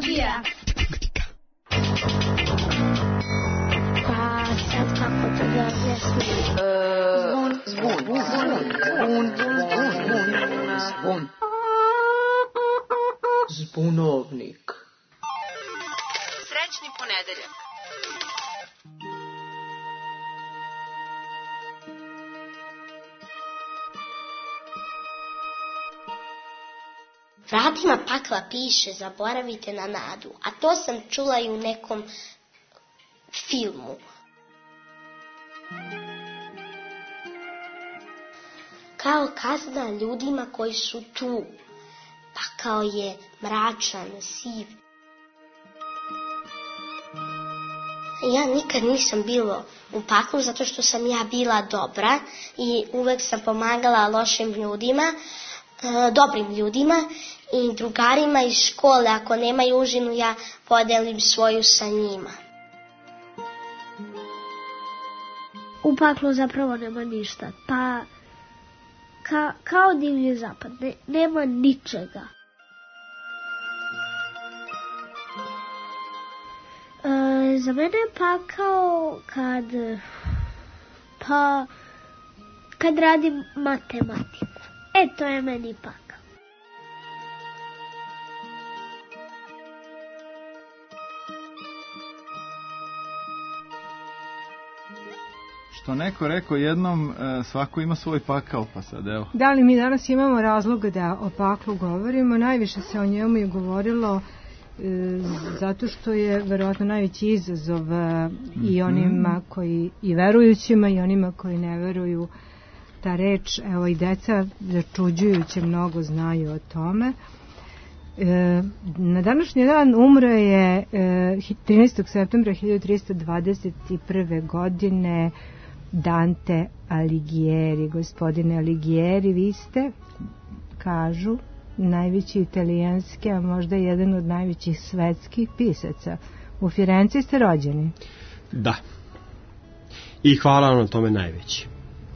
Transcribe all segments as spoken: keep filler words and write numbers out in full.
Psihologija. Pa sad kako to da objasnim? Zbun. Zbun. Zbun. Zbun. Zbun. Zbunovnik. Srećni ponedeljak. Vratima pakla piše zaboravite na nadu, a to sam čula i u nekom filmu. Kao kazna ljudima koji su tu. Pakao je mračan, siv. Ja nikad nisam bila u paklu zato što sam ja bila dobra i uvek sam pomagala lošim ljudima, dobrim ljudima i drugarima iz škole. Ako nemaju užinu, ja podelim svoju sa njima. U paklu zapravo nema ništa, pa ka, kao divlji zapad, ne, nema ničega. E, za mene je pakao kad, pa, kad radim matematiku. E, to je meni pakao. Što neko rekao jednom, svako ima svoj pakao, pa sad evo. Da li mi danas imamo razloga da o paklu govorimo? Najviše se o njemu je govorilo e, zato što je verovatno najveći izazov e, i onima koji, i verujućima i onima koji ne veruju. Ta reč, evo i deca začuđujuće mnogo znaju o tome. E, na današnji dan umro je e, trinaestog septembra hiljadu trista dvadeset prve. godine Dante Alighieri. Gospodine Alighieri, vi ste, kažu, najveći italijanski, a možda jedan od najvećih svetskih pisaca. U Firenci ste rođeni? Da. I hvala vam na tome najveći.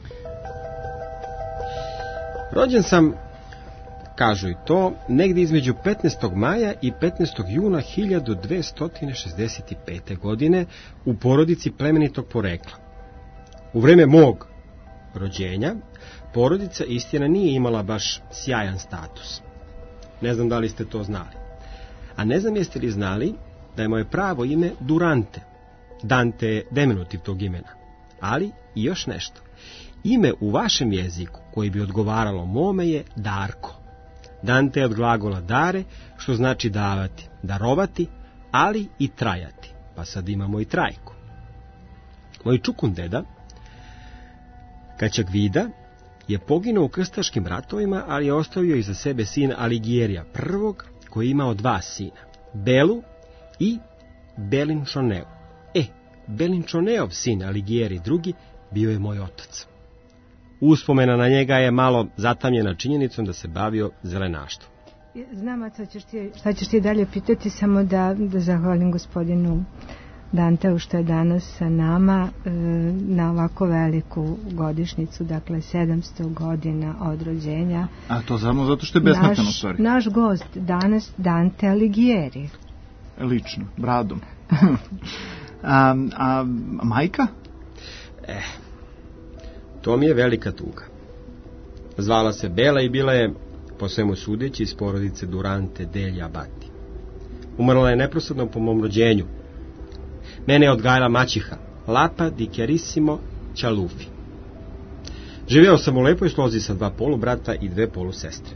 Rođen sam, kažu i to, negdje između petnaestog maja i petnaestog juna hiljadu dvesta šezdeset pete. godine u porodici plemenitog porekla. U vreme mog rođenja porodica istina nije imala baš sjajan status. Ne znam da li ste to znali. A ne znam jeste li znali da je moje pravo ime Durante. Dante je diminutiv tog imena. Ali i još nešto. Ime u vašem jeziku koji bi odgovaralo mome je Darko. Dante je od glagola dare, što znači davati, darovati, ali i trajati. Pa sad imamo i trajku. Moj čukun deda, Kačak Vida, je poginuo u krstaškim ratovima, ali je ostavio iza sebe sina Alighierija prvog, koji je imao dva sina, Belu i Belinčoneu. E, Belinčoneov sin Alighieri drugi bio je moj otac. Uspomena na njega je malo zatamljena činjenicom da se bavio zelenaštvom. Znam, a ćeš ti, šta ćeš ti dalje pitati, samo da, da zahvalim gospodinu Danteu što je danas sa nama e, na ovako veliku godišnicu, dakle sedamsto godina od rođenja. A to samo zato što je besmrtan u stvari. Naš gost danas Dante Alighieri. Lično, bradom. a, a majka? Eh, to mi je velika tuga. Zvala se Bela i bila je, po svemu sudeći, iz porodice Durante degli Abati. Umrla je neposredno po mom rođenju. Mene je odgajala maćiha, Lapa di Chiarissimo Cialufi. Živeo sam u lepoj slozi sa dva polubrata i dve polusestre.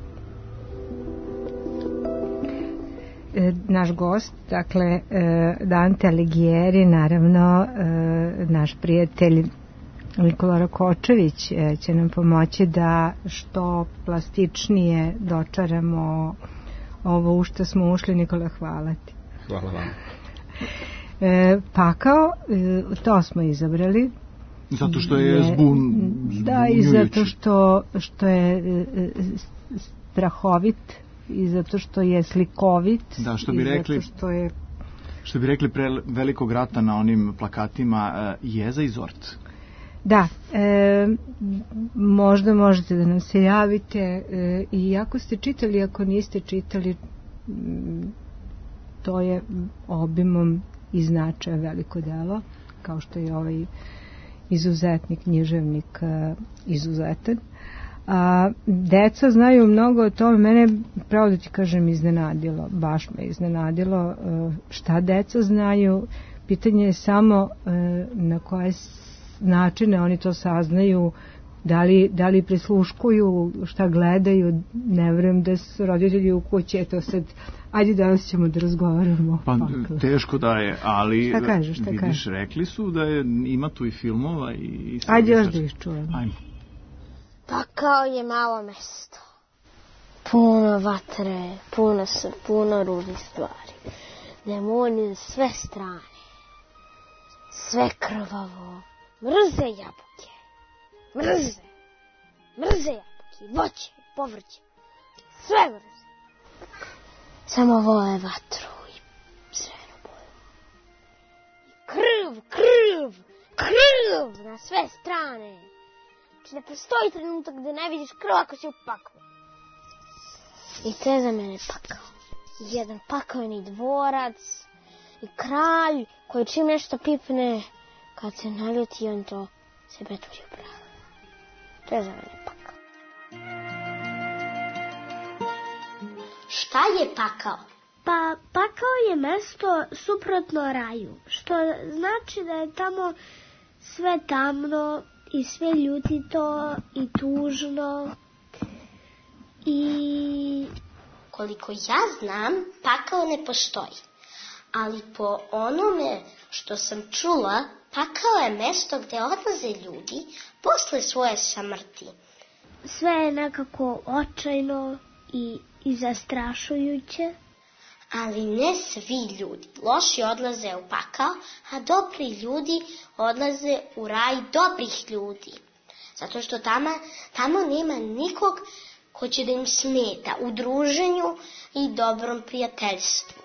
E, naš gost, dakle, e, Dante Alighieri, naravno, e, naš prijatelj Nikola Rakočević e, će nam pomoći da što plastičnije dočaramo ovo u što smo ušli. Nikola, hvala ti. Hvala vam. E, pakao, e, to smo izabrali. Zato što je zbun, da, i zato što, što je e, strahovit, i zato što je slikovit, da, što bi rekli, što je... što bi rekli pre velikog rata na onim plakatima, uh, jeza i zorc. Da, e, možda možete da nam se javite, e, i ako ste čitali, ako niste čitali, to je obimom i značaja veliko delo, kao što je ovaj izuzetni književnik izuzetan. A, deca znaju mnogo o tome, mene, pravo da ti kažem, iznenadilo, baš me iznenadilo šta deca znaju. Pitanje je samo na koje načine oni to saznaju, da li, da li prisluškuju, šta gledaju. Ne verujem da su roditelji u kući, eto sad, ajde danas ćemo da razgovaramo. Pa pakle. Teško da je, ali šta kažeš, šta vidiš, kažeš? Rekli su da je, ima tu i filmova i... Ajde još da ih čujemo. Ajmo. Pakao je malo mesto. Puno vatre, puno, puno ružnih stvari. Demoni s sve strane. Sve krvavo. Mrze jabuke. Mrze. Mrze jabuke. Voće, povrće. Sve mrze. Samo vole vatru i crvenu boju. I krv, krv, krv na sve strane. Znači ne postoji trenutak da ne vidiš krv ako si u paklu. I to je za mene pakao. Jedan pakavni dvorac i kralj koji čim nešto pipne, kad se naljuti on to se pretvori u prah. To je za mene pakao. Šta je pakao? Pa pakao je mesto suprotno raju, što znači da je tamo sve tamno i sve ljutito i tužno i... Koliko ja znam, pakao ne postoji. Ali po onome što sam čula, pakao je mesto gde odlaze ljudi posle svoje smrti. Sve je nekako očajno i, i zastrašujuće. Ali ne svi ljudi. Loši odlaze u pakao, a dobri ljudi odlaze u raj dobrih ljudi. Zato što tamo, tamo nema nikog ko će da im smeta u druženju i dobrom prijateljstvu.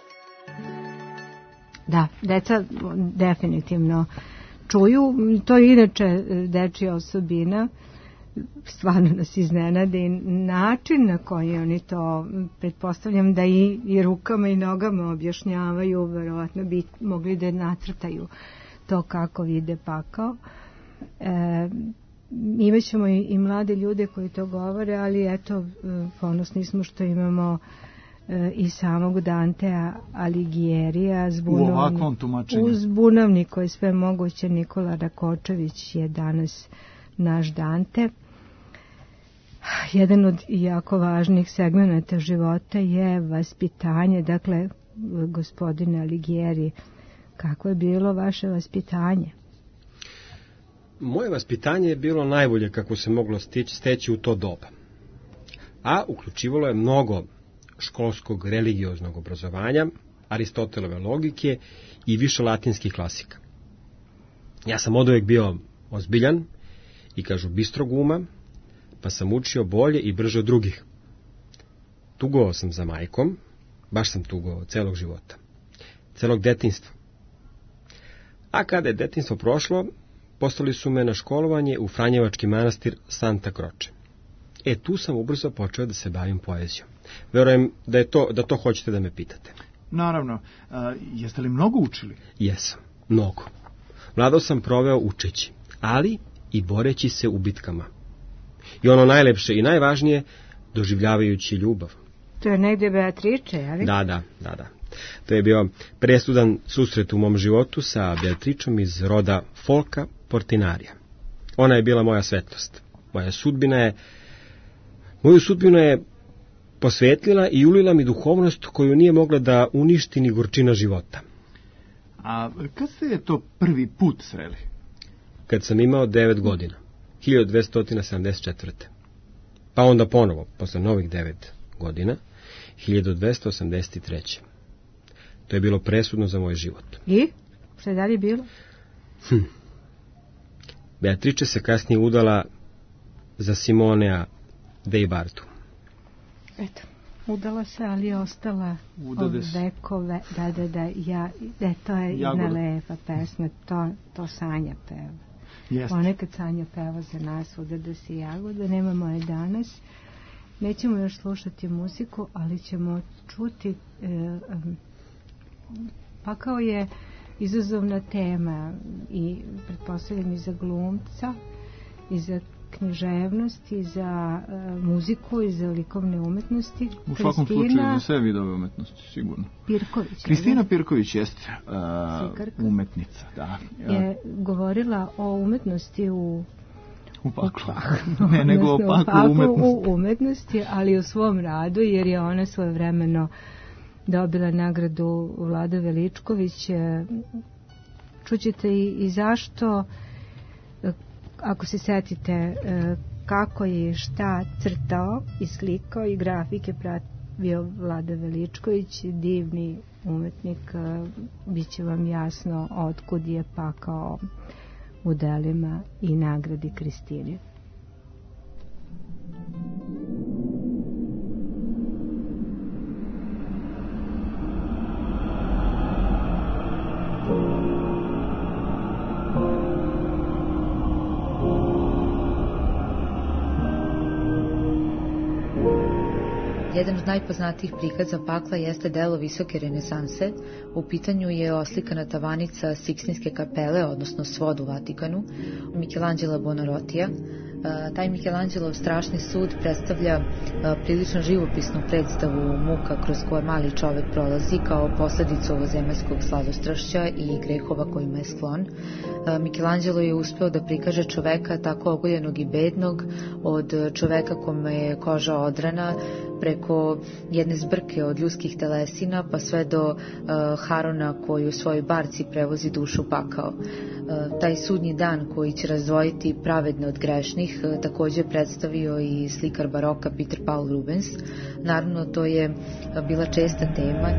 Da, deca definitivno čuju. To je inače dečija osobina. Stvarno nas iznenade i način na koji oni to, pretpostavljam da i, i rukama i nogama objašnjavaju, verovatno bi mogli da nacrtaju to kako vide pakao. E, imaćemo i, i mlade ljude koji to govore, ali eto, ponosni smo što imamo e, i samog Dantea Alighijerija, zbunavnik koji sve moguće. Nikola Rakočević je danas naš Dante. Jedan od jako važnih segmenata života je vaspitanje. Dakle, gospodine Alighijeri, kako je bilo vaše vaspitanje? Moje vaspitanje je bilo najbolje kako se moglo stići, steći u to doba. A uključivalo je mnogo školskog religioznog obrazovanja, Aristotelove logike i više latinskih klasika. Ja sam oduvek bio ozbiljan i, kažu, bistrog uma, pa sam učio bolje i brže od drugih. Tugovao sam za majkom, baš sam tugovao celog života, celog detinjstva. A kada je detinjstvo prošlo, poslali su me na školovanje u Franjevački manastir Santa Croce. E, tu sam ubrzo počeo da se bavim poezijom. Verujem da, je to, da to hoćete da me pitate. Naravno. A, jeste li mnogo učili? Jesam, mnogo. Mlado sam proveo učeći, ali i boreći se u bitkama. I ono najlepše i najvažnije, doživljavajući ljubav. To je negdje Beatrice, ali? Da, da, da, da. To je bio presudan susret u mom životu sa Beatričom iz roda Folka Portinarija. Ona je bila moja svetlost. Moja sudbina je, moju sudbinu je posvetlila i ulila mi duhovnost koju nije mogla da uništi ni gorčina života. A kad ste je to prvi put sreli? Kad sam imao devet godina, hiljadu dvesta sedamdeset četvrte. Pa onda ponovo, posle novih devet godina, hiljadu dvesta osamdeset treće. To je bilo presudno za moj život. I? Šta je dalje bilo? Hm. Beatrice se kasnije udala za Simonea dei Bartu. Eto, udala se, ali je ostala od vekove. Da, da, da, ja, da, to je jedna lepa pesma, to, to Sanja peva. Jeste. Ponekad Sanja peva za nas, udada se jagoda, nemamo je danas. Nećemo još slušati muziku, ali ćemo čuti e, um, pakao je izazovna tema i pretpostavljam i za glumca i za književnost i za uh, muziku i za likovne umetnosti. U svakom Kristina slučaju za sve vidove umetnosti, sigurno. Pirković. Kristina Pirković jeste uh, umetnica, da. Je govorila o umetnosti u u paklu. Ne, nego o paklu umetnosti. U umetnosti, ali u svom radu, jer je ona svojevremeno dobila nagradu Vlada Veličković. Čućete i, i zašto, ako se setite kako je šta crtao i slikao i grafike pravio Vlada Veličković, divni umetnik, bit će vam jasno otkud je pakao u delima i nagradi Kristine. Jedan od najpoznatijih prikaza pakla jeste delo Visoke renesanse. U pitanju je oslikana tavanica Sikstinske kapele, odnosno svod u Vatikanu, Michelangela Buonarrotija. Taj Michelangelov strašni sud predstavlja prilično živopisnu predstavu muka kroz koje mali čovek prolazi kao posledicu ovozemaljskog sladostrašća i grehova kojima je sklon. Michelangelo je uspeo da prikaže čoveka tako ogoljenog i bednog, od čoveka kome je koža odrana, preko jedne zbrke od ljudskih telesina pa sve do uh, Harona koji u svojoj barci prevozi dušu u pakao. Uh, taj sudnji dan koji će razdvojiti pravedne od grešnih uh, također predstavio i slikar baroka Peter Paul Rubens. Naravno, to je uh, bila česta tema.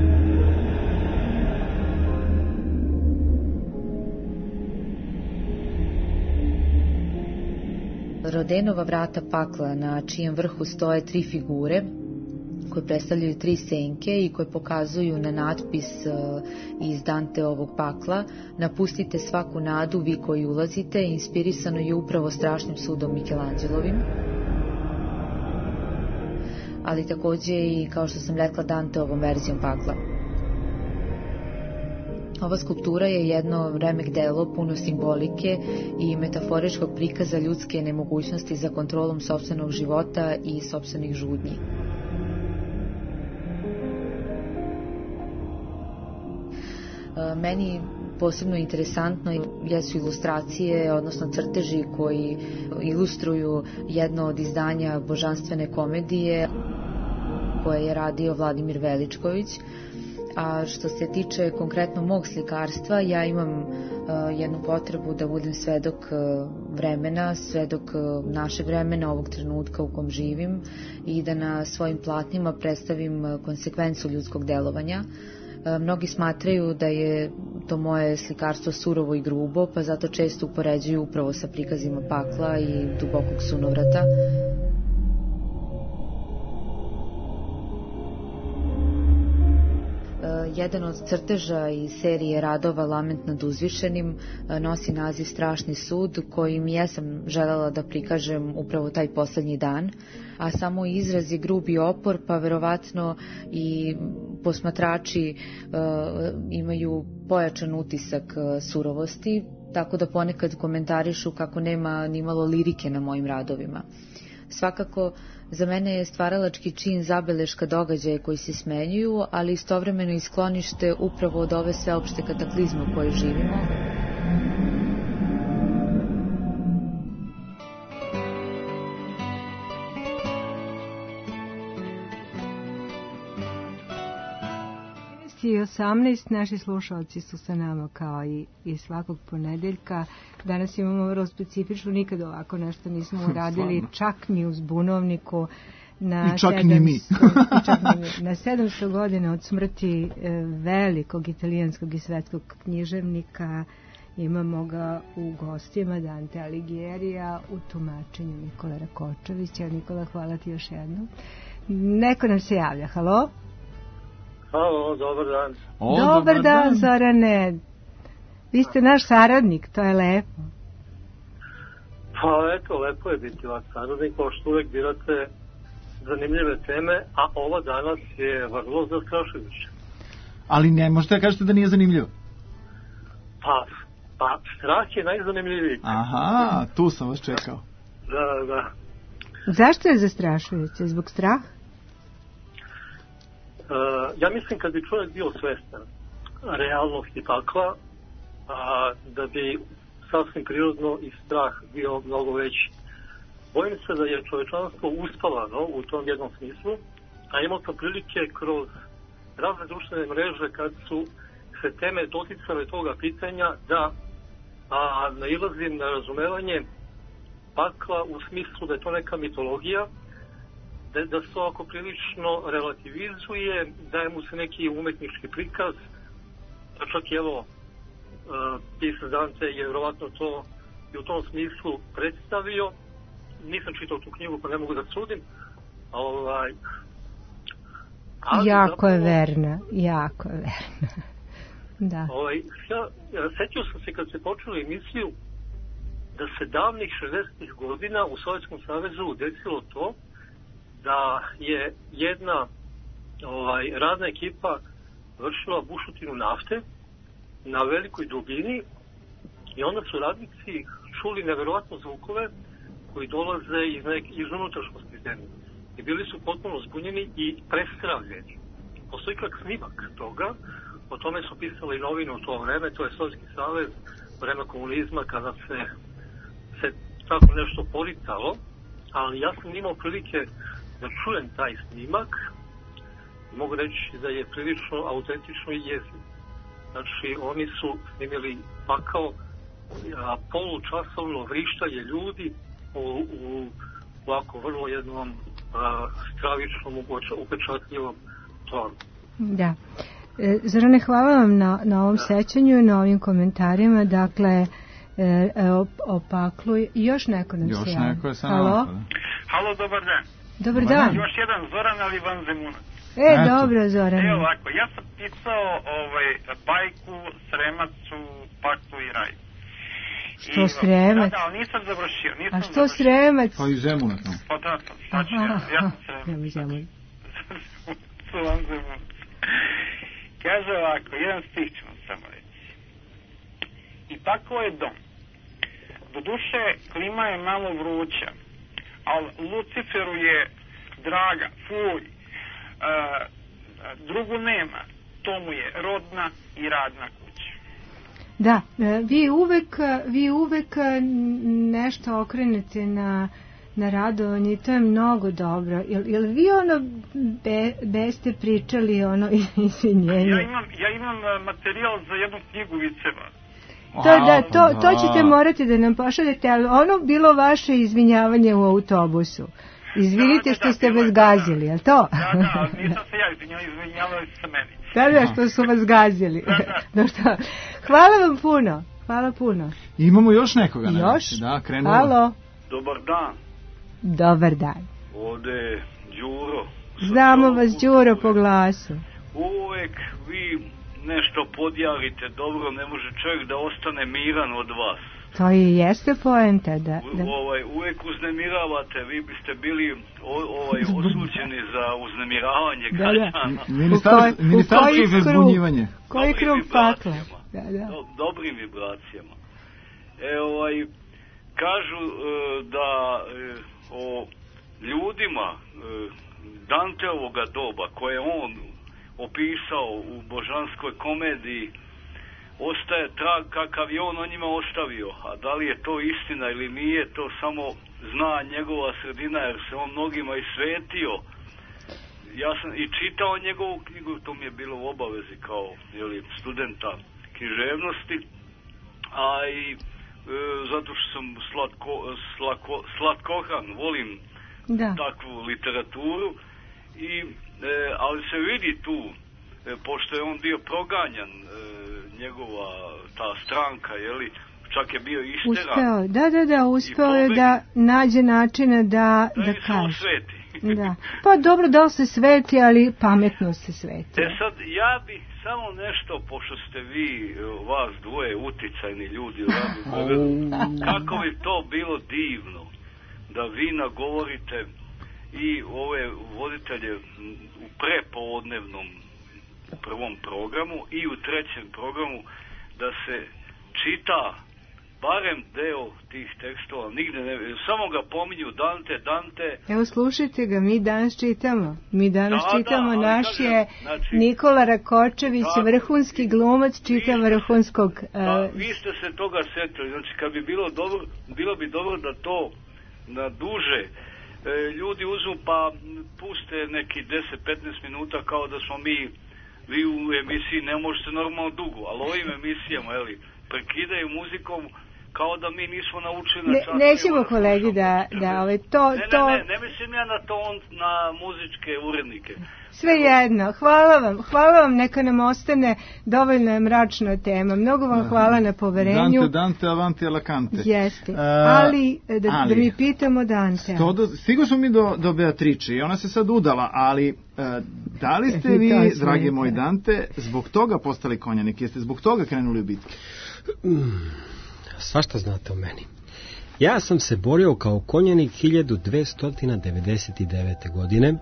Rodenova vrata pakla, na čijem vrhu stoje tri figure koje predstavljaju tri senke i koje pokazuju na natpis uh, iz Danteovog pakla: napustite svaku nadu vi koji ulazite, inspirisano je upravo strašnim sudom Michelangelovim, ali također i, kao što sam rekla, Danteovom verzijom pakla. Ova skulptura je jedno remek delo puno simbolike i metaforičkog prikaza ljudske nemogućnosti za kontrolom sopstvenog života i sopstvenih žudnji. Meni posebno interesantno jesu ilustracije, odnosno crteži koji ilustruju jedno od izdanja božanstvene komedije koje je radio Vladimir Veličković. A što se tiče konkretno mog slikarstva, ja imam uh, jednu potrebu da budem svedok uh, vremena, svedok uh, našeg vremena, ovog trenutka u kom živim, i da na svojim platnima predstavim uh, konsekvencu ljudskog delovanja. Uh, mnogi smatraju da je to moje slikarstvo surovo i grubo, pa zato često upoređuju upravo sa prikazima pakla i dubokog sunovrata. Jedan od crteža iz serije radova Lament nad uzvišenim nosi naziv Strašni sud, kojim jesam želela da prikažem upravo taj poslednji dan, a samo izraz je grubi opor, pa verovatno i posmatrači uh, imaju pojačan utisak uh, surovosti, tako da ponekad komentarišu kako nema ni malo lirike na mojim radovima. Svakako, za mene je stvaralački čin zabeleška događaja koji se smenjuju, ali istovremeno i sklonište upravo od ove sveopšte kataklizme u kojoj živimo. I osamnaest naši slušalci su sa nama kao i, i svakog ponedeljka. Danas imamo vrlo specifičnu, nikad ovako nešto nismo uradili, čak ni uz Bunovniku. Na I čak sedamsto, ni mi. i čak ni mi. Na sedamsto godina od smrti e, velikog italijanskog i svetskog književnika imamo ga u gostima, Dante Alighiera, u tumačenju Nikola Rakočevića. Nikola, hvala ti još jednom. Neko nam se javlja, halo? Halo, dobar dan. O, dobar, dobar dan, dan, Zorane. Vi ste naš saradnik, to je lepo. Pa eto, lepo je biti vaš saradnik, pošto uvek birate zanimljive teme, a ova danas je vrlo zastrašujuća. Ali ne možete da kažete da nije zanimljivo. Pa, pa strah je najzanimljiviji. Aha, tu sam vas čekao. Da, da. Zašto je zastrašujuće? Zbog straha? Uh, ja mislim kad bi čovjek bio svestan realnosti pakla, a, da bi sasvim prirodno i strah bio mnogo veći. Bojim se da je čovječanstvo uspavano u tom jednom smislu, a imao sam prilike kroz razne društvene mreže kad su se teme doticale toga pitanja da a, nailazim na razumevanje pakla u smislu da je to neka mitologija, da, da se to ako prilično relativizuje, daje mu se neki umetnički prikaz, pa čak i evo uh, pisac Dante je vjerovatno to i u tom smislu predstavio. Nisam čitao tu knjigu pa ne mogu da sudim. Ovaj, ali jako zapravo, je verna, jako je verna. Da. Ovaj, ja, sećao sam se kad se počeli emisiju da se davnih šezdesetih godina u Sovjetskom savezu desilo to da je jedna ovaj, radna ekipa vršila bušotinu nafte na velikoj dubini i onda su radnici čuli neverovatno zvukove koji dolaze iz, nek, iz unutrašnjosti zemlje. I bili su potpuno zbunjeni i prestravljeni. Postoji kak snimak toga, o tome su pisali novine u to vreme, to je Sovjetski savez, vreme komunizma, kada se, se tako nešto poricalo, ali ja sam imao prilike da čujem taj snimak, mogu reći da je prilično autentično i jeziv. Znači, oni su snimili pakao, a, polučasovno vrištanje ljudi u, u ovako vrlo jednom a, stravičnom, upečatljivom tonu. Da. E, Zorane, hvala vam na, na ovom da. sećanju i na ovim komentarima. Dakle, e, o, o paklu. Još neko nam još se javlja. Još neko je sa Halo? nama. Halo, dobar dan. Dobar dan. Još jedan Zoran, ali vanzemunac. E, Eto. dobro, Zoran. Evo ovako, ja sam pisao ovaj, bajku Sremacu, paklu i raj. Što Sremac? Da, da, ali nisam završio. Nisam A što završio. Sremac? Pa i Zemunac. Pa da, to, znači, ja, ja sam Sremac. Ja mi Su vanzemunac. Kaže ovako, jedan stih ću vam samo reći. I paklo je dom. Doduše, klima je malo vruća, ali Luciferu je draga, fuj, e, drugu nema, to mu je rodna i radna kuća. Da, vi uvek, vi uvek nešto okrenete na, na radovanje i to je mnogo dobro. Jel, jel vi ono be, beste pričali ono izvinjenje? Ja imam, ja imam materijal za jednu knjigu viceva. To, da, to, to ćete morati da nam pošaljete, ali ono bilo vaše izvinjavanje u autobusu. Izvinite da, da, što da, ste vas gazili, je li to? Da, da, nisam se ja izvinjala, izvinjavali se meni. Da, da, što su vas gazili. Da, da. Hvala vam puno, hvala puno. Imamo još nekoga. Još? Da, krenuo. Halo. Dobar dan. Dobar dan. Ovde je Đuro. Znamo vas, Đuro, po glasu. Uvek vi nešto podjavite dobro, ne može čovjek da ostane miran od vas. To i jeste poenta, da. da. U, ovaj, uvek uznemiravate, vi biste bili o, ovaj, osuđeni za uznemiravanje građana. Ministarstvo i vezbunjivanje. Koji krug pakla? Da, da. Do, dobrim vibracijama. E, ovaj, kažu e, da e, o ljudima e, Danteovoga doba, koje on opisao u Božanskoj komediji, ostaje trag kakav je on o njima ostavio. A da li je to istina ili nije, to samo zna njegova sredina, jer se on mnogima i svetio. Ja sam i čitao njegovu knjigu, to mi je bilo u obavezi kao jeli, studenta književnosti, a i e, zato što sam slatko, slatko, slatkohan, volim da. takvu literaturu, i, e, ali se vidi tu, e, pošto je on bio proganjan, e, njegova ta stranka, jeli, čak je bio isteran. Uspeo, da, da, da, uspeo je da nađe načina da, da, da kaže. Sveti. Da. Pa dobro, da li se sveti, ali pametno se sveti. E sad, ja bih samo nešto, pošto ste vi, vas dvoje, uticajni ljudi, kako bi to bilo divno, da vi nagovorite i ove voditelje u prepodnevnom prvom programu i u trećem programu da se čita barem deo tih tekstova, nigde ne, samo ga pominju Dante, Dante. Evo slušajte ga, mi danas čitamo. Mi danas da, čitamo, da, naš kažem, je znači, Nikola Rakočević, da, vrhunski glumac, čita vi, vrhunskog... Uh, da, vi ste se toga setili, znači kad bi bilo dobro, bilo bi dobro da to na duže e, ljudi uzmu pa puste neki deset do petnaest minuta kao da smo mi, vi u emisiji ne možete normalno dugo, ali ovim emisijama, jeli, prekidaju muzikom kao da mi nismo naučili na času. Ne, nećemo kolegi da, da ove, to, ne, to... Ne, ne, ne mislim ja na ton, na muzičke urednike. Sve jedno, hvala vam, hvala vam, neka nam ostane, dovoljno je mračna tema. Mnogo vam hvala na poverenju. Dante, Dante, avanti alla cante. Jeste, uh, ali, da, ali da mi pitamo Dante. Stigo smo mi do, do Beatrice i ona se sad udala, ali uh, da li ste vi, dragi moj Dante, zbog toga postali konjanik? Jeste zbog toga krenuli u bitke? Mm, svašta znate o meni. Ja sam se borio kao konjanik hiljadu dvesta devedeset devete. godine.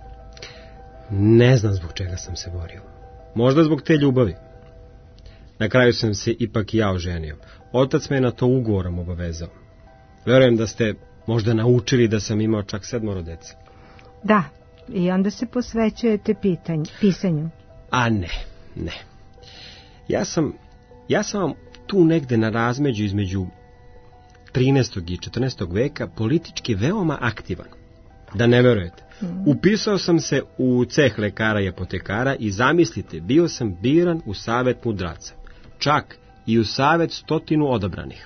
Ne znam zbog čega sam se borio. Možda zbog te ljubavi. Na kraju sam se ipak i ja oženio. Otac me na to ugovorom obavezao. Verujem da ste možda naučili da sam imao čak sedmoro dece. Da, i onda se posvećujete pitanju, pisanju. A ne, ne. Ja sam, ja sam vam tu negde na razmeđu između trinaestog i četrnaestog veka politički veoma aktivan. Da ne verujete. Upisao sam se u ceh lekara i apotekara i zamislite, bio sam biran u savet mudraca. Čak i u savet stotinu odabranih.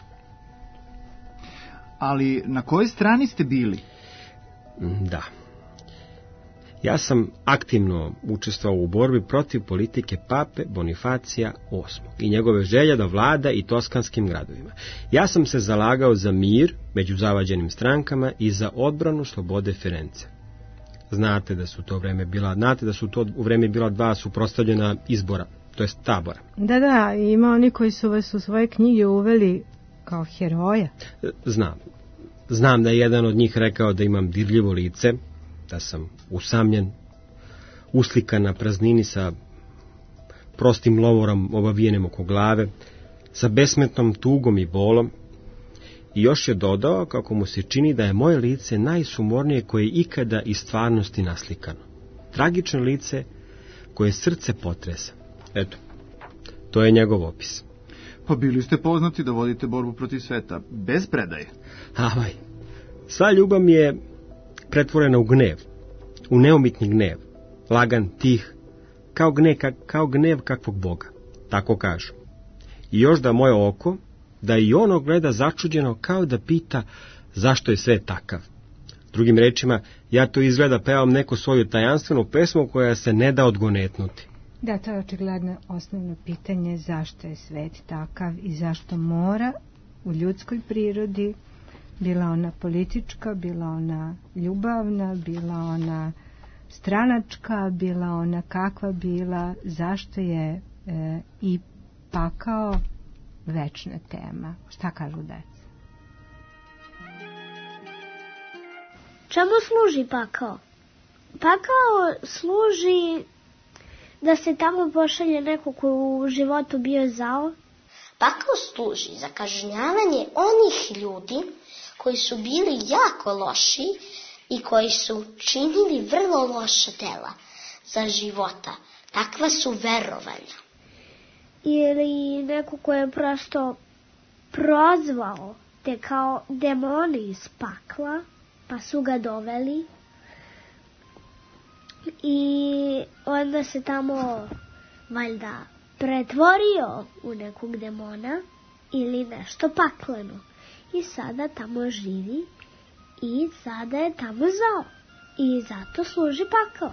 Ali na kojoj strani ste bili? Da. Ja sam aktivno učestvovao u borbi protiv politike pape Bonifacija osmog i njegove želje da vlada i toskanskim gradovima. Ja sam se zalagao za mir među zavađenim strankama i za odbranu slobode Firence. Znate da su to vreme bila, znate da su to u vreme bila dva suprotstavljena izbora, to jest tabora. Da, da, ima oni koji su vas u svoje knjige uveli kao heroja. Znam. Znam da je jedan od njih rekao da imam dirljivo lice, da sam usamljen, uslikan na praznini sa prostim lovorom obavijenim oko glave, sa besmetnom tugom i bolom. I još je dodao kako mu se čini da je moje lice najsumornije koje je ikada iz stvarnosti naslikano. Tragično lice koje srce potresa. Eto, to je njegov opis. Pa bili ste poznati da vodite borbu protiv sveta, bez predaje. Avaj, sva ljubav mi je pretvorena u gnev, u neumitni gnev, lagan, tih, kao gnev, kao gnev kakvog Boga, tako kažu. I još da moje oko, da i ono gleda začuđeno kao da pita zašto je sve takav. Drugim rečima, ja to izgleda pevam neko svoju tajanstvenu pesmu koja se ne da odgonetnuti. Da, to je očigledno osnovno pitanje zašto je svet takav i zašto mora u ljudskoj prirodi, bila ona politička, bila ona ljubavna, bila ona stranačka, bila ona kakva bila, zašto je e, i pakao večna tema. Šta kažu deca? Čemu služi pakao? Pakao služi da se tamo pošalje neko ko u životu bio zao. Pakao služi za kažnjavanje onih ljudi koji su bili jako loši i koji su činili vrlo loša dela za života. Takva su verovanja. Ili neko ko je prosto prozvao te kao demoni iz pakla, pa su ga doveli i onda se tamo valjda pretvorio u nekog demona ili nešto pakleno. I sada tamo živi i sada je tamo zao. I zato služi pakao.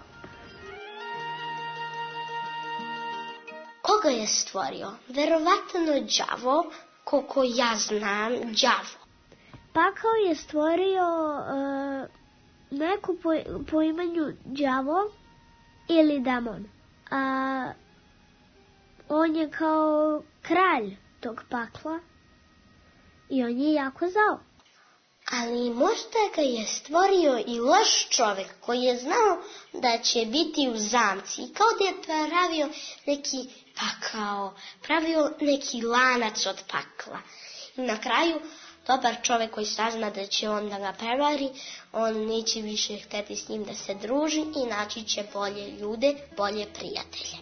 Koga je stvorio? Verovatno đavo, koliko ja znam, đavo. Pakao je stvorio uh, neku po, po imenju đavo ili demon. A on je kao kralj tog pakla i on je jako zao. Ali možda ga je stvorio i loš čovek koji je znao da će biti u zamci. I kao da je pravio neki pakao, pravio neki lanac od pakla. I na kraju dobar čovek koji sazna da će on da ga prevari, on neće više hteti s njim da se druži i naći će bolje ljude, bolje prijatelje.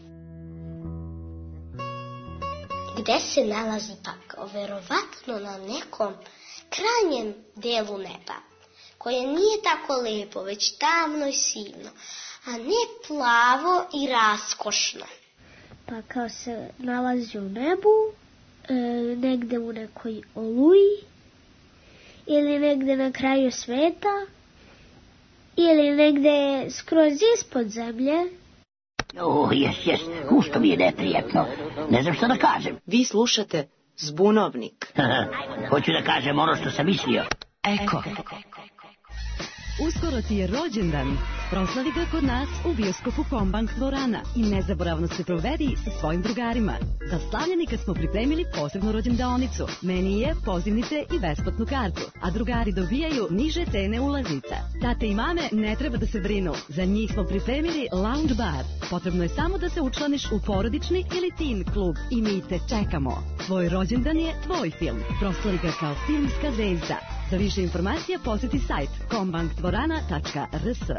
Gde se nalazi pakao? Verovatno na nekom krajnjem delu neba, koje nije tako lepo, već tamno i sivno, a ne plavo i raskošno. Pakao se nalazi u nebu, e, negde u nekoj oluji, ili negde na kraju sveta, ili negde skroz ispod zemlje. O, jes, jes, ušto mi je neprijatno. Ne znam što da kažem. Vi slušate Zbunovnik. Hoću da kažem ono što sam mislio. Eko. Uskoro ti je rođendan. Proslavi ga kod nas u bioskopu Kombank dvorana i nezaboravno se provedi sa svojim drugarima. Za slavljenika smo pripremili posebnu rođendaonicu, menije, pozivnice i besplatnu kartu, a drugari dobijaju niže cene ulaznica. Tate i mame ne treba da se brinu, za njih smo pripremili lounge bar. Potrebno je samo da se učlaniš u porodični ili teen klub i mi te čekamo. Tvoj rođendan je tvoj film. Proslavi ga kao filmska zvezda. Za više informacija posjeti sajt kombank dvorana tačka r s.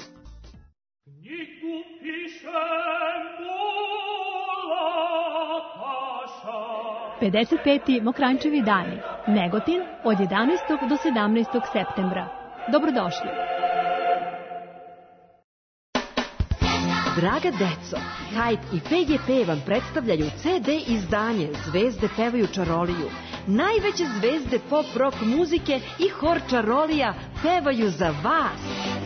pedeset peti Mokranjčevi dani, Negotin, od jedanaestog do sedamnaestog septembra. Dobrodošli. Draga deco, Hype i P G P vam predstavljaju C D izdanje Zvezde pevaju čaroliju. Najveće zvezde pop rock muzike i hor čarolija pevaju za vas.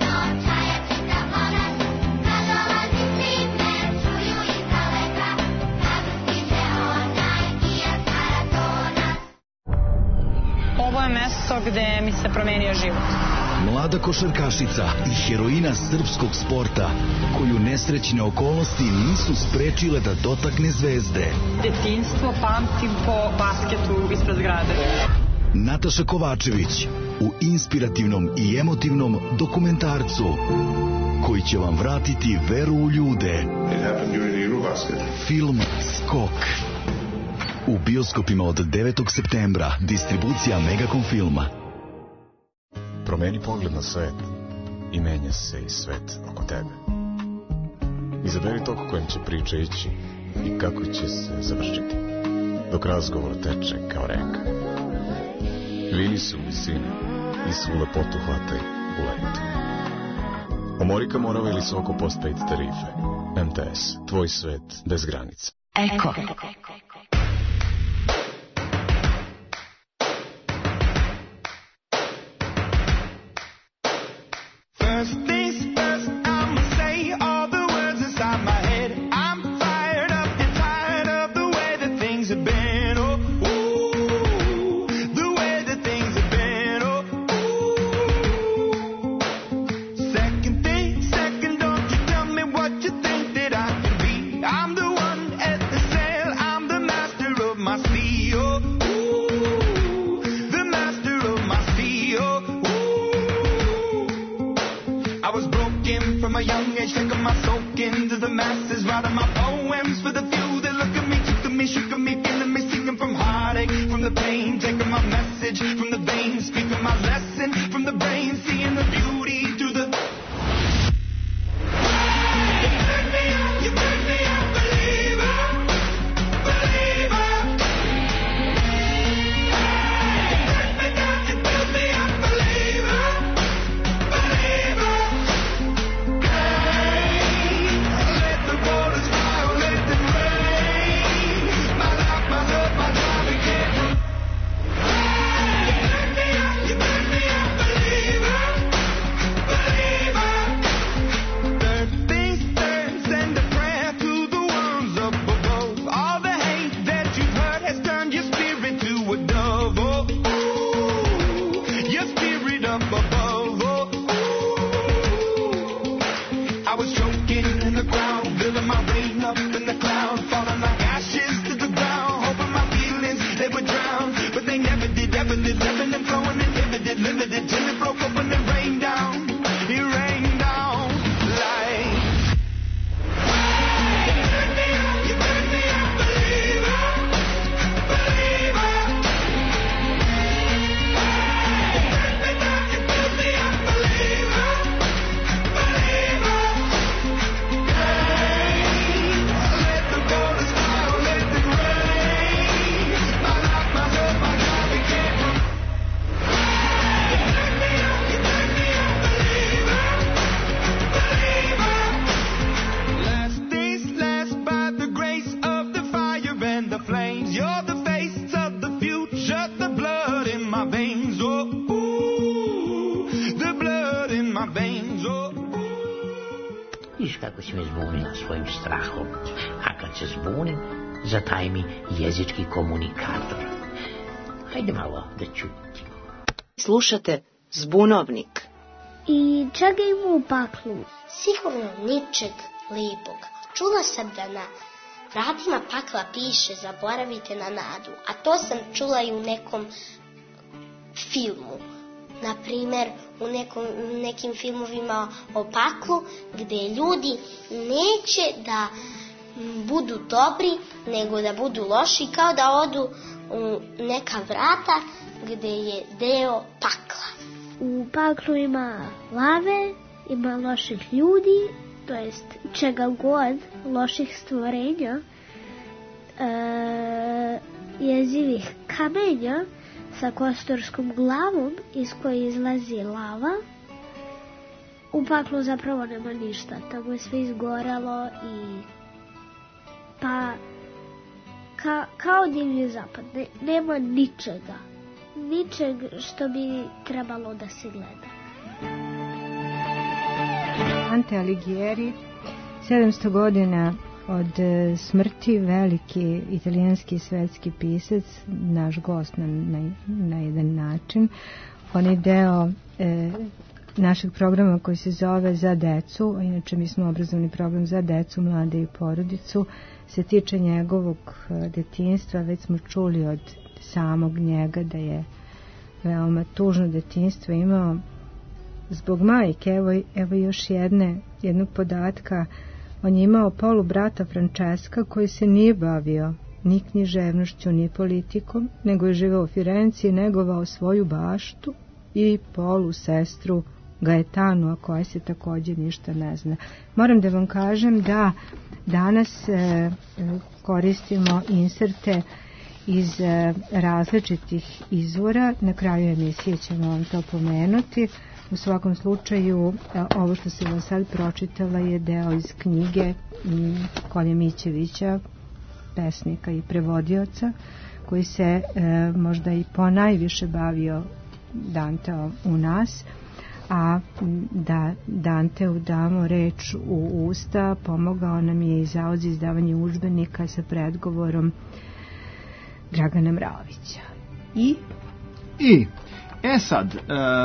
Ovo je mesto gde mi se promenio život. Mlada košarkašica i heroina srpskog sporta, koju nesrećne okolnosti nisu sprečile da dotakne zvezde. Detinjstvo pamtim po basketu ispred zgrade. Nataša Kovačević u inspirativnom i emotivnom dokumentarcu koji će vam vratiti veru u ljude. Film Skok. U bioskopima od devetog septembra, distribucija Megacom filma. Promeni pogled na svet i menja se i svet oko tebe. Izaberi tok kojim će priča ići i kako će se završiti, dok razgovor teče kao reka. Vini se u visini i svu lepotu hvataj u letu. Omorika Morava ili Soko postpaid tarife. M T S, tvoj svet bez granica. Eko. First things first, I'ma say all the words inside my head. I'm fired up and tired of the way that things have been. Oh, ooh, the way that things have been. Oh, ooh. Second thing, second, don't you tell me what you think that I can be. I'm the one at the sail, I'm the master of my sea. Oh, ooh, the master of my sea. Oh, I was broken from a young age, taking my soak into the masses, writing my poems for the few that look at me, took to me, shook at me, feeling me, singing from heartache, from the pain, taking my message from the veins, speaking my lesson from the brain, seeing the beauty through the... You burn me up, you burn me up, believer, believer. You burn me down, you build me up, believer, believer. Let the waters fly, let them rain. My life, my love, my time again. You burn me up, you burn me up, believer, believer. Third things third, send a prayer to the ones up above. All the hate that you've heard has turned your spirit to a dove. Oh, ooh, your spirit up above. Oh, ooh. I was choking in the ground, building my rain up in the cloud, falling like ashes to the ground, hoping my feelings they would drown, but they never did, ever did, living and flowing inhibited, limited. si me zbunila svojim strahom, a kad se zbunim, zataj mi jezički komunikator. Hajde malo da čutim. Slušate Zbunovnik. I čega ima u paklu? Sigurno ničeg lijepog. Čula sam da na vratima pakla piše zaboravite na nadu, a to sam čula i u nekom filmu. Naprimer, u nekom, nekim filmovima o paklu, gde ljudi neće da budu dobri, nego da budu loši, kao da odu u neka vrata gde je deo pakla. U paklu ima lave, ima loših ljudi, to jest čega god, loših stvorenja, e, jezivih kamenja sa kostorskom glavom iz koje izlazi lava. U paklu zapravo nema ništa, tamo je sve izgorelo i pa ka, kao divlji zapad, ne, nema ničega, ničeg što bi trebalo da se gleda. Dante Alighieri, sedamsto godina od smrti, veliki italijanski svetski pisac, naš gost na, na, na jedan način. On je deo e, našeg programa koji se zove Za decu, inače mi smo obrazovni program za decu, mlade i porodicu, se tiče njegovog detinjstva. Već smo čuli od samog njega da je veoma tužno detinjstvo imao zbog majke. Evo, evo još jedne, jednog podatka. On je imao polu brata Francesca koji se nije bavio ni književnošću, ni politikom, nego je živeo u Firenci i negovao svoju baštu, i polu sestru Gaetanu, a koja se također ništa ne zna. Moram da vam kažem da danas e, koristimo inserte iz e, različitih izvora. Na kraju emisije ćemo vam to pomenuti. U svakom slučaju, ovo što sam vam sad pročitala je deo iz knjige Kolje Mićevića, pesnika i prevodioca, koji se e, možda i ponajviše bavio Danteom u nas, a da Danteu damo reč u usta, pomogao nam je i Zavod za izdavanje udžbenika sa predgovorom Dragana Mravića. I? I? E sad, e,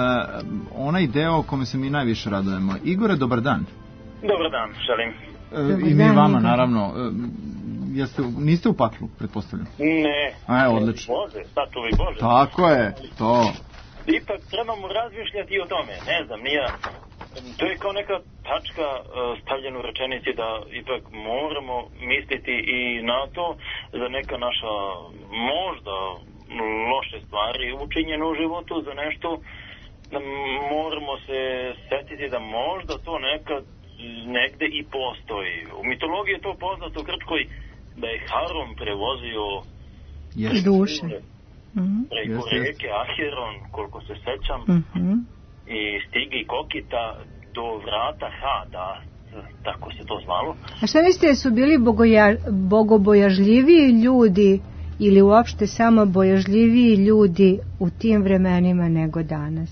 onaj deo o kome se mi najviše radujemo. Igore, dobar dan. Dobar dan, želim. E, I mi vama, naravno. E, jeste, niste u paklu, pretpostavljam? Ne. A, odlično. Bože, statovi Bože. Tako je, to. Ipak trebamo razmišljati i o tome, ne znam, nija. To je kao neka tačka stavljena u rečenici da ipak moramo misliti i na to za neka naša možda loše stvari učinjene u životu, za nešto da moramo se setiti da možda to nekad negde i postoji. U mitologiji je to poznato u Grčkoj da je Haron prevozio yes. duše mm-hmm. preko yes, reke Acheron, koliko se sećam, mm-hmm. i stige i Kokita do vrata Hada, tako se to zvalo. A šta mislite, su bili bogoja, bogobojažljiviji ljudi ili uopšte samo bojažljiviji ljudi u tim vremenima nego danas?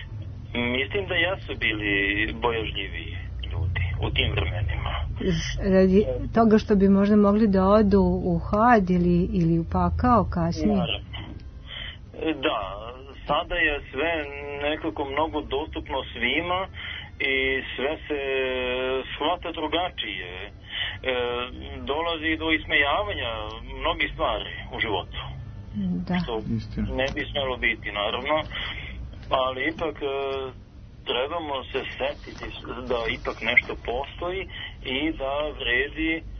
Mislim da jesu bili bojažljiviji ljudi u tim vremenima. Radi toga što bi možda mogli da odu u had ili, ili u pakao kasnije? Naravno. Da, sada je sve nekako mnogo dostupno svima i sve se shvata drugačije. E, dolazi do ismejavanja mnogih stvari u životu. Da. Što ne bi smjelo biti, naravno, ali ipak e, trebamo se setiti da ipak nešto postoji i da vredi e,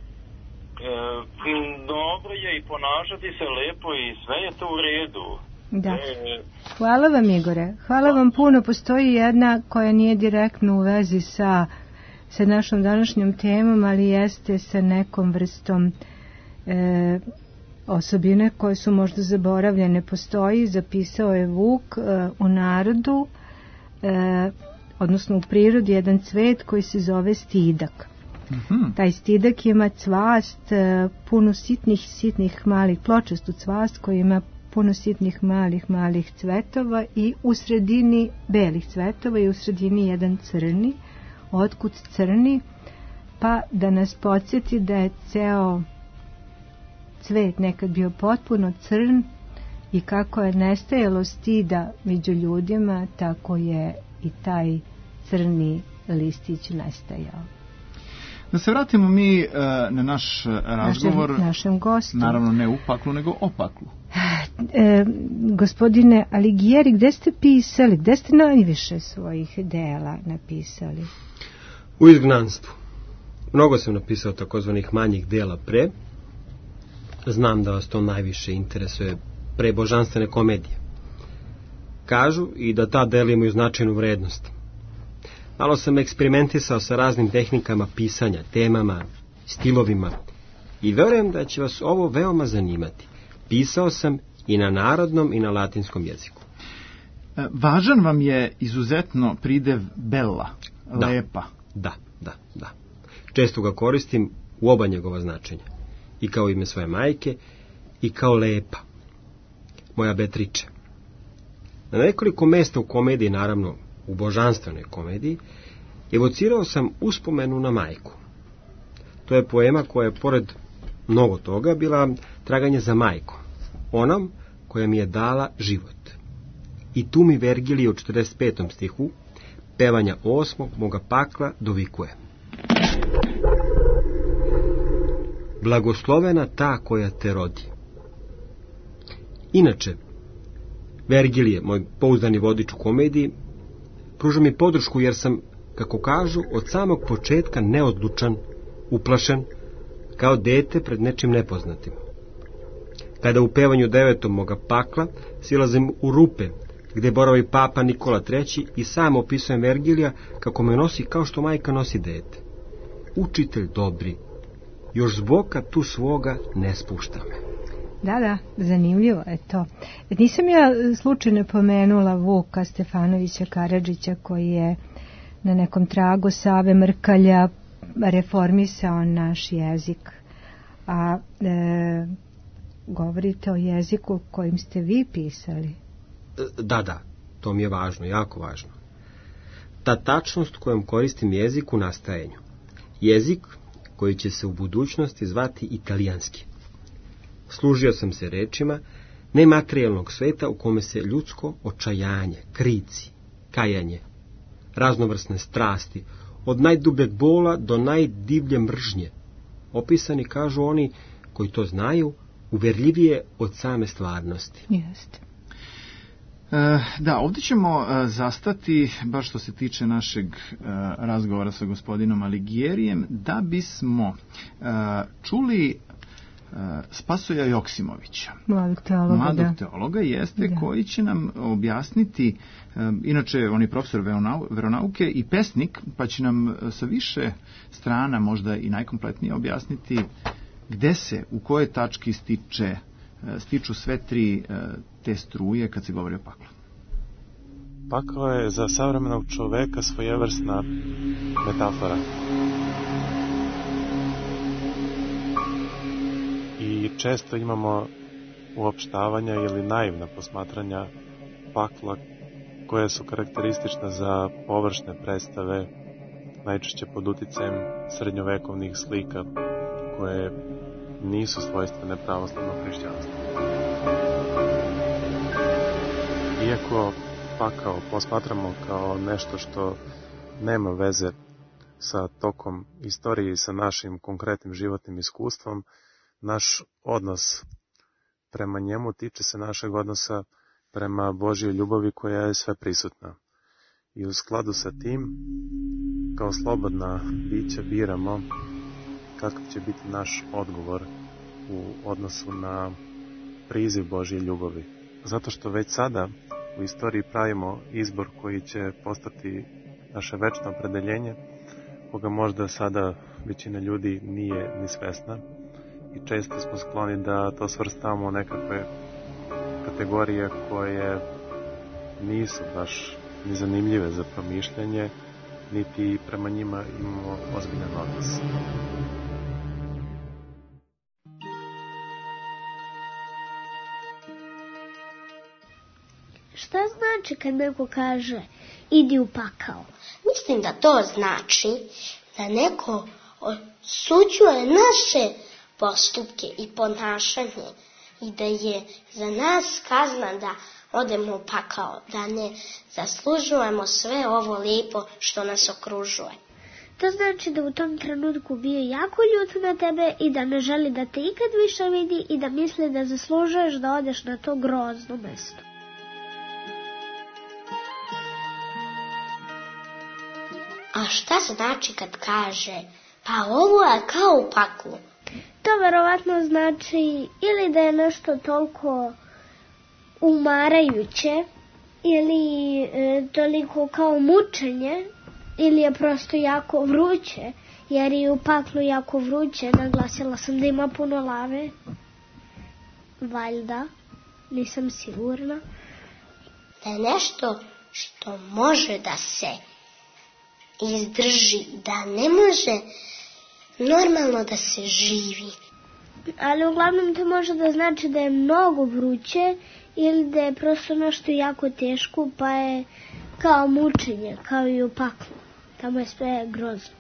dobro je i ponašati se lepo i sve je to u redu. Da. Hvala vam, Igore. Hvala vam puno. Postoji jedna koja nije direktno u vezi sa sa našom današnjom temom, ali jeste sa nekom vrstom e, osobine koje su možda zaboravljene. Postoji, zapisao je Vuk e, u narodu, e, odnosno u prirodi, jedan cvet koji se zove stidak. Mm-hmm. Taj stidak ima cvast, e, puno sitnih, sitnih malih, pločastu cvast koji ima puno sitnih malih, malih cvetova i u sredini belih cvetova i u sredini jedan crni. Otkud crni? pa da nas podsjeti da je ceo cvet nekad bio potpuno crn i kako je nestajalo stida među ljudima, tako je i taj crni listić nestajao. Da se vratimo mi uh, na naš razgovor. Našem, našem gostu. Naravno ne u paklu, nego o paklu. E, gospodine Alighieri, gde ste pisali? Gde ste najviše svojih dela napisali? U izgnanstvu. Mnogo sam napisao takozvanih manjih dela pre. Znam da vas to najviše interesuje pre božanstvene komedije. Kažu i da ta dela imaju značajnu vrednost. Malo sam eksperimentisao sa raznim tehnikama pisanja, temama, stilovima i verujem da će vas ovo veoma zanimati. Pisao sam i na narodnom i na latinskom jeziku. Važan vam je izuzetno pridev bella, da, lepa. Da, da, da. Često ga koristim u oba njegova značenja. I kao ime svoje majke, i kao lepa. Moja Beatrice. Na nekoliko mesta u komediji, naravno u božanstvenoj komediji, evocirao sam uspomenu na majku. To je poema koja je, pored mnogo toga, bila traganje za majkom, onom koja mi je dala život. I tu mi Vergilij u četrdeset petom stihu, pevanja osmog moga pakla, dovikuje. Blagoslovena ta koja te rodi. Inače, Vergilije, moj pouzdani vodič u komediji, pruža mi podršku jer sam, kako kažu, od samog početka neodlučan, uplašen, kao dete pred nečim nepoznatim. Kada u pevanju devetom moga pakla silazim u rupe, gde boravi papa Nikola treći i sam opisujem Vergilija kako me nosi kao što majka nosi dete. Učitelj dobri, još zboka tu svoga ne spušta me. Da, da, zanimljivo je to. Nisam ja slučajno pomenula Vuka Stefanovića Karadžića, koji je na nekom tragu Save Mrkalja reformisao naš jezik. A e, govorite o jeziku kojim ste vi pisali. Da, da, to mi je važno, jako važno. Ta tačnost kojom koristim jezik u nastajanju. Jezik koji će se u budućnosti zvati italijanski. Služio sam se rečima nematerijalnog sveta u kome se ljudsko očajanje, krici, kajanje, raznovrsne strasti, od najdubljeg bola do najdivlje mržnje, opisani, kažu oni koji to znaju, uverljivije od same stvarnosti. Jeste. E, da, ovdje ćemo e, zastati, baš što se tiče našeg e, razgovora sa gospodinom Alighijerijem, da bismo e, čuli Spasoja Joksimovića, mladog teologa, mladog da. teologa jeste, da. koji će nam objasniti, inače on je profesor veronauke i pesnik, pa će nam sa više strana možda i najkompletnije objasniti gde se, u kojoj tački stiče, stiču sve tri te struje kad se govori o paklu. Pakao je za savremenog čoveka svojevrsna metafora. I često imamo uopštavanja ili naivna posmatranja pakla koje su karakteristične za površne predstave, najčešće pod uticajem srednjovekovnih slika koje nisu svojstvene pravoslavnom hrišćanstvu. Iako pakao posmatramo kao nešto što nema veze sa tokom istorije i sa našim konkretnim životnim iskustvom, naš odnos prema njemu tiče se našeg odnosa prema Božjoj ljubavi koja je sve prisutna. I u skladu sa tim, kao slobodna bića biramo kakav će biti naš odgovor u odnosu na priziv Božje ljubavi. Zato što već sada u istoriji pravimo izbor koji će postati naše večno opredeljenje, koga možda sada većina ljudi nije ni svesna. I često smo skloni da to svrstavamo u nekakve kategorije koje nisu baš ni zanimljive za promišljanje, niti prema njima imamo ozbiljan odnos. Šta znači kad neko kaže idi u pakao? Mislim da to znači da neko osuđuje naše postupke i ponašanje i da je za nas kazna da odemo u pakao, da ne zaslužujemo sve ovo lijepo što nas okružuje. To znači da u tom trenutku bio jako ljut na tebe i da ne želi da te ikad više vidi i da misli da zaslužuješ da odeš na to grozno mesto. A šta znači kad kaže, pa ovo je kao u paklu? To verovatno znači ili da je nešto toliko umarajuće, ili e, toliko kao mučenje, ili je prosto jako vruće, jer je u paklu jako vruće. Naglasila sam da ima puno lave. Valjda, nisam sigurna. Da je nešto što može da se izdrži, da ne može normalno da se živi. Ali uglavnom to može da znači da je mnogo vruće ili da je prosto nešto jako teško, pa je kao mučenje, kao i u paklu. Tamo je sve grozno.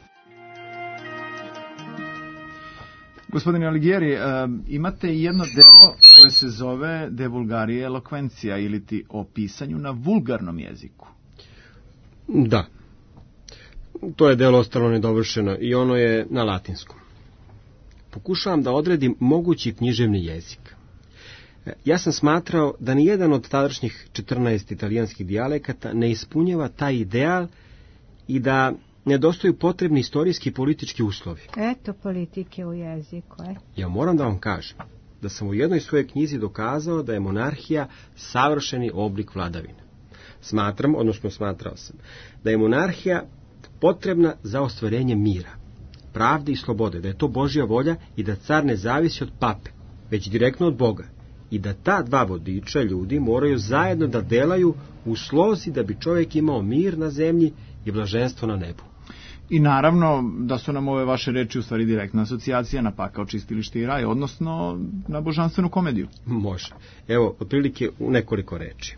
Gospodine Alighieri, uh, imate jedno delo koje se zove De vulgarie eloquentia, ili ti o pisanju na vulgarnom jeziku. Da. To je delo ostalo nedovršeno i ono je na latinskom. Pokušavam da odredim mogući književni jezik. Ja sam smatrao da ni jedan od tadašnjih četrnaest italijanskih dijalekata ne ispunjava taj ideal i da nedostaju potrebni istorijski i politički uslovi. Eto politike u jeziku, e. Ja moram da vam kažem da sam u jednoj svojoj knjizi dokazao da je monarhija savršeni oblik vladavine. Smatram, odnosno smatrao sam, da je monarhija potrebna za ostvarenje mira, pravde i slobode, da je to Božja volja i da car ne zavisi od pape, već direktno od Boga, i da ta dva vodiča ljudi moraju zajedno da delaju u slozi da bi čovjek imao mir na zemlji i blaženstvo na nebu. I naravno da su nam ove vaše reči u stvari direktna asocijacija na pakao, čistilište i raj, odnosno na božanstvenu komediju. Može. Evo, otprilike u nekoliko reči.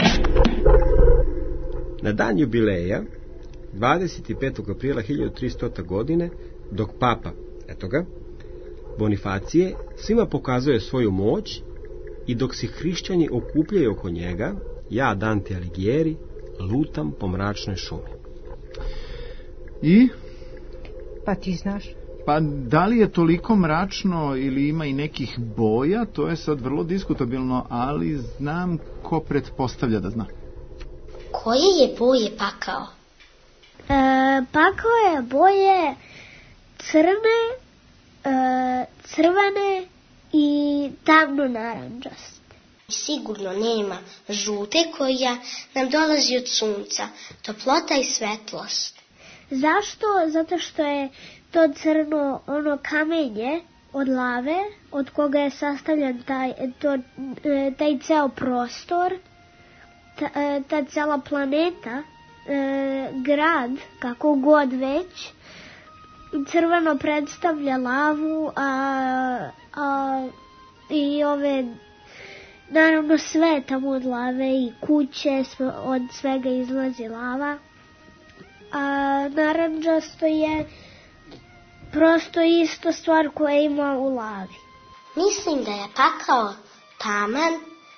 Na dan jubileja, dvadeset petog aprila hiljadu tristota godine, dok papa, eto ga, Bonifacije, svima pokazuje svoju moć i dok se hrišćani okupljaju oko njega, ja, Dante Alighieri, lutam po mračnoj šumi. I? Pa ti znaš. Pa da li je toliko mračno ili ima i nekih boja, to je sad vrlo diskutabilno, ali znam ko pretpostavlja da zna. Koje je boje pakao? E, pakao je boje crne, e, crvene i tamno narandžaste. Sigurno nema žute koja nam dolazi od sunca, toplota i svetlost. Zašto? Zato što je to crno ono kamenje od lave, od koga je sastavljen taj, to, taj ceo prostor, ta, ta cela planeta, e, grad, kako god već. Crveno predstavlja lavu, a, a i ove, naravno sve tamo od lave i kuće, od svega izlazi lava. A narandžasto je prosto isto stvar koja ima u lavi. Mislim da je pakao taman,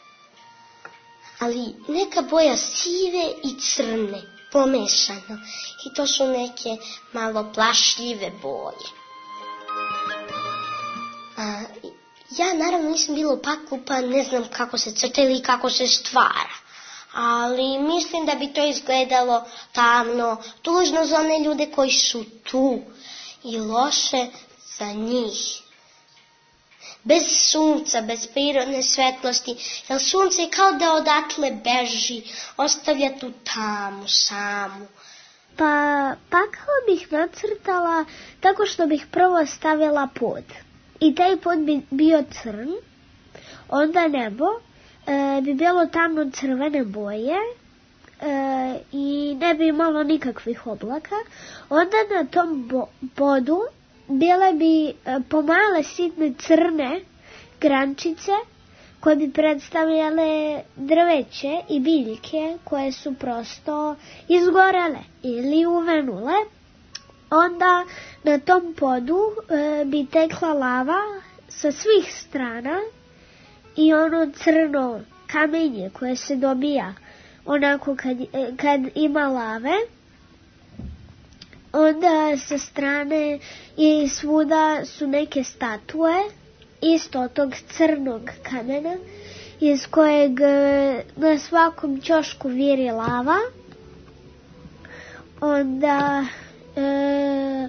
ali neka boja sive i crne, pomešano. I to su neke malo plašljive boje. A, ja naravno nisam bila u paklu, pa ne znam kako se crta ili kako se stvara. Ali mislim da bi to izgledalo tamno, tužno za one ljude koji su tu i loše za njih. Bez sunca, bez prirodne svetlosti, jer sunce je kao da odatle beži, ostavlja tu tamu samu. Pa pakao bih nacrtala tako što bih prvo stavila pod. I taj pod bi bio crn, onda nebo, E, bi bilo tamno crvene boje e, i ne bi imalo nikakvih oblaka. Onda na tom bo, podu bile bi e, pomale sitne crne grančice koje bi predstavljale drveće i biljke koje su prosto izgorele ili uvenule. onda na tom podu e, bi tekla lava sa svih strana i ono crno kamenje koje se dobija onako kad, kad ima lave, onda sa strane i svuda su neke statue isto od tog crnog kamena iz kojeg na svakom ćošku viri lava. Onda e,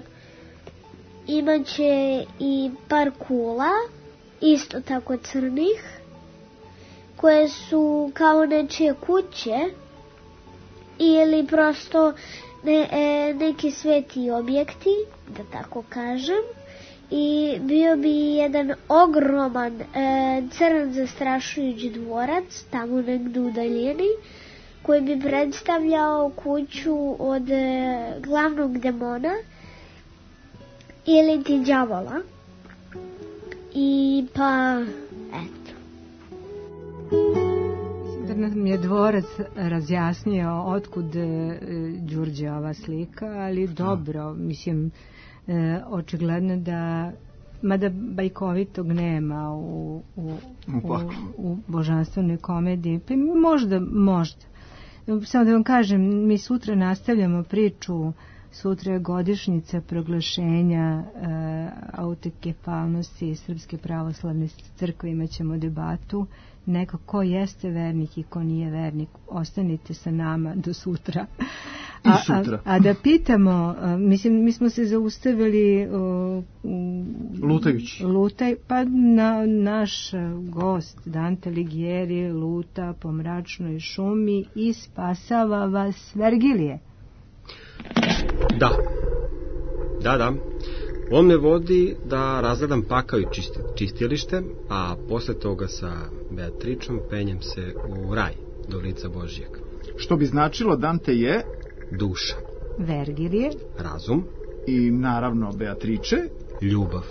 imaće i par kula isto tako crnih koje su kao nečije kuće ili prosto ne, e, neki sveti objekti, da tako kažem, i bio bi jedan ogroman e, crn zastrašujući dvorac tamo negdje u daljini koji bi predstavljao kuću od e, glavnog demona ili ti đavola. I pa eto. Da nam je dvorac razjasnio otkud e, Đurđe ova slika, ali dobro, mislim, e, očigledno da, mada bajkovitog nema u, u, u, u božanstvenoj komediji, pa možda, možda. Samo da vam kažem, mi sutra nastavljamo priču, sutra je godišnjica proglašenja e, autokefalnosti Srpske pravoslavne crkve, imat ćemo debatu, neko ko jeste vernik i ko nije vernik. Ostanite sa nama do sutra. A, I sutra. A, a da pitamo, a, mislim, mi smo se zaustavili uh, lutajući. Lutaj, pa na, naš gost Dante Alighieri luta po mračnoj šumi i spasava vas Vergilije. Da. Da, da. On me vodi da razgledam pakao i čistilište, a posle toga sa Beatričom penjem se u raj do lica Božijeg. Što bi značilo Dante je duša, Vergilije razum i naravno Beatriče ljubav,